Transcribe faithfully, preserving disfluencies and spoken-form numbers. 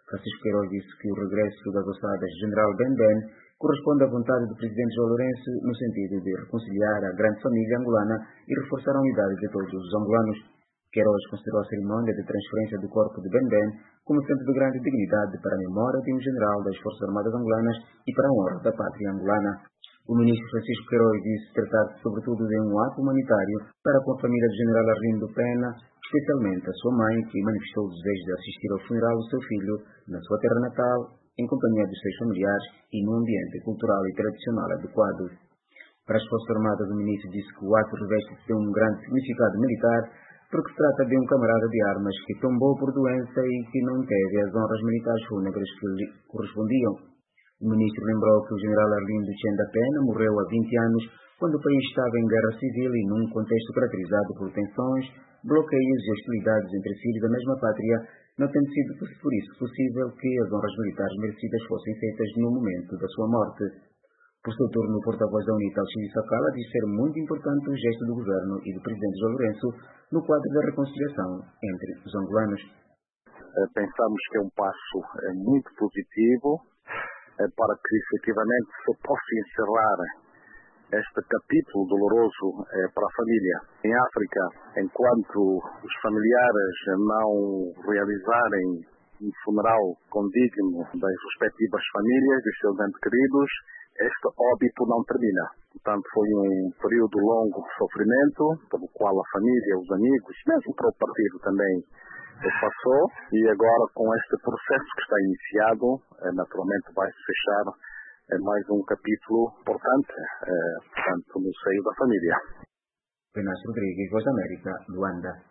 Francisco Queiroz disse que o regresso das ossadas de General Ben Ben corresponde à vontade do presidente João Lourenço no sentido de reconciliar a grande família angolana e reforçar a unidade de todos os angolanos. Queiroz considerou a cerimônia de transferência do corpo de Ben Ben como centro de grande dignidade para a memória de um general das Forças Armadas angolanas e para a honra da pátria angolana. O ministro Francisco Queiroz disse tratar-se sobretudo de um ato humanitário para com a família do general Arlindo Pena, especialmente a sua mãe, que manifestou o desejo de assistir ao funeral do seu filho na sua terra natal, em companhia dos seus familiares e num ambiente cultural e tradicional adequado. Para as Forças Armadas, o ministro disse que o ato reveste-se de um grande significado militar, porque se trata de um camarada de armas que tombou por doença e que não teve as honras militares fúnebres que lhe correspondiam. O ministro lembrou que o general Arlindo Chenda Pena morreu há vinte anos, quando o país estava em guerra civil e num contexto caracterizado por tensões, bloqueios e hostilidades entre filhos da mesma pátria, não tendo sido por isso possível que as honras militares merecidas fossem feitas no momento da sua morte. Por seu turno, o porta-voz da UNITA, Alcides Sacala, disse ser muito importante o gesto do governo e do presidente João Lourenço no quadro da reconciliação entre os angolanos. Pensamos que é um passo muito positivo para que efetivamente se possa encerrar este capítulo doloroso para a família. Em África, enquanto os familiares não realizarem um funeral condigno das respectivas famílias, dos seus entes queridos, este óbito não termina. Portanto, foi um período longo de sofrimento, pelo qual a família, os amigos, mesmo para o partido também passou, e agora com este processo que está iniciado, naturalmente vai-se fechar mais um capítulo importante, portanto, no seio da família. Penas Rodrigues, Voz da América, Luanda.